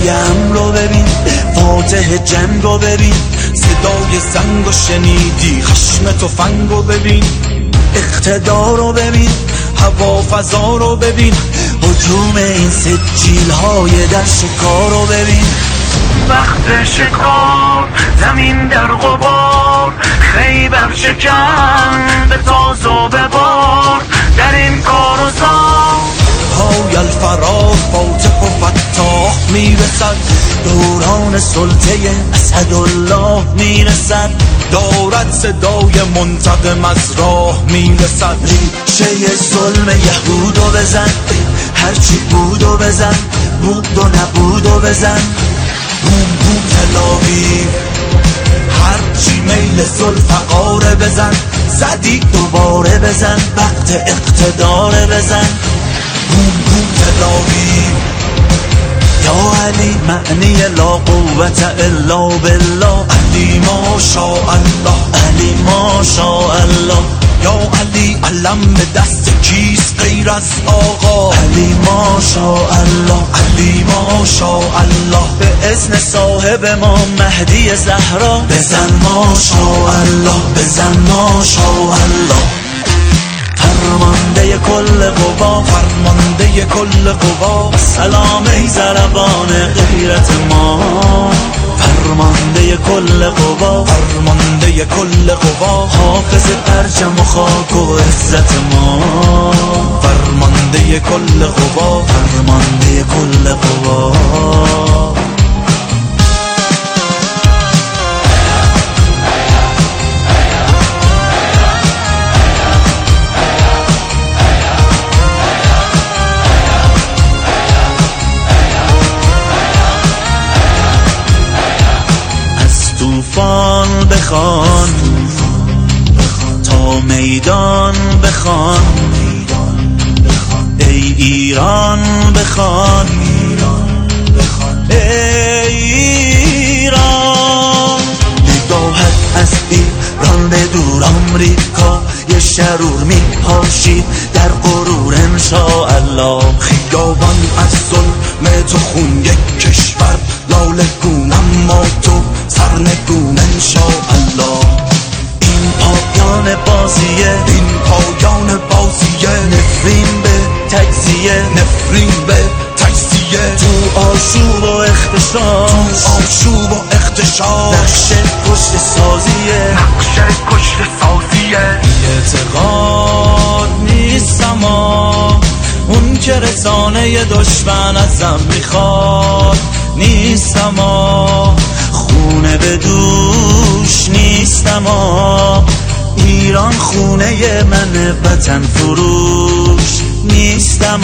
های امر رو ببین، فاتح جنگ رو ببین، صدای زنگ رو شنیدی، خشم تفنگ رو ببین، اقتدار رو ببین، هوا فضا رو ببین، هجوم این سجیل های در شکار رو ببین. وقت شکار زمین در غبار، خیبر شکن به تاز و به بار، در این کار و زار پای الفراز فاتح و فتاح میرسد، دوران سلطه اسدالله میرسد، دارد صدای منتقم از راه میرسد. ریشه ظلم یهود و بزن، هرچی بود و بزن، بود و نبود و بزن، بوم بوم تلاویو، هرچی میل ذوالفقار بزن، زدی دوباره بزن، وقت اقتدار بزن، بوم بوم تلاویو. یا علی معنی لا قوت الا بالله، علی ماشاء الله، علی ماشاء الله. یا علی علم به دست کیست غیر از آقا، علی ماشاء الله، علی ماشاء الله. به اذن صاحب ما مهدی زهرا، بزن ماشاء الله، بزن ماشاء الله. فرمانده کل قوا، فرمانده کل قوا، سلام ای ضربان غیرت ما. فرمانده کل قوا، فرمانده کل قوا، حافظ پرچم و خاک و عزت ما. فرمانده کل قوا، فرمانده کل قوا. طوفان بخوان تا میدان بخوان، ای ایران بخوان، ای ایران. نگاهت از ایران به دور آمریکا، یه شرور میپاشید در غرور انشاءالله. خیابان از ظلم تو خون یک کشور لاله گون، اما تو سرنگون انشاءالله. این پایان بازیه، این پایان بازیه، نفرین به تجزیه، نفرین به تجزیه. تو آشوب و اختشاش، تو آشوب و اختشاش، نقشه کشت سازیه، نقشه کشت سازیه. اعتقاد نیستم اون که رسانه دشمن ازم میخواد، نیستم خونه به دوش، نیستم ایران خونه من وطن فروش، نیستم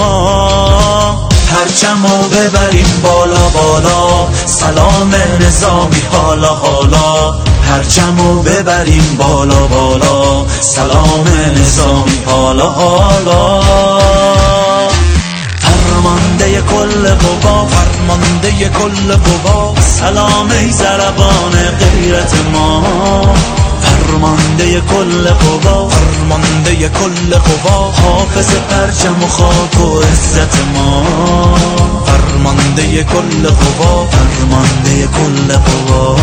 پرچمو ببریم بالا بالا، سلام نظامی حالا حالا. پرچمو ببریم بالا بالا، سلام نظامی حالا حالا. فرمانده کل قوا، فرمانده کل قوا، سلام ای ضربان غیرت ما. فرمانده کل قوا، فرمانده کل قوا، حافظ پرچم و خاک و عزت ما. فرمانده کل قوا، فرمانده کل قوا.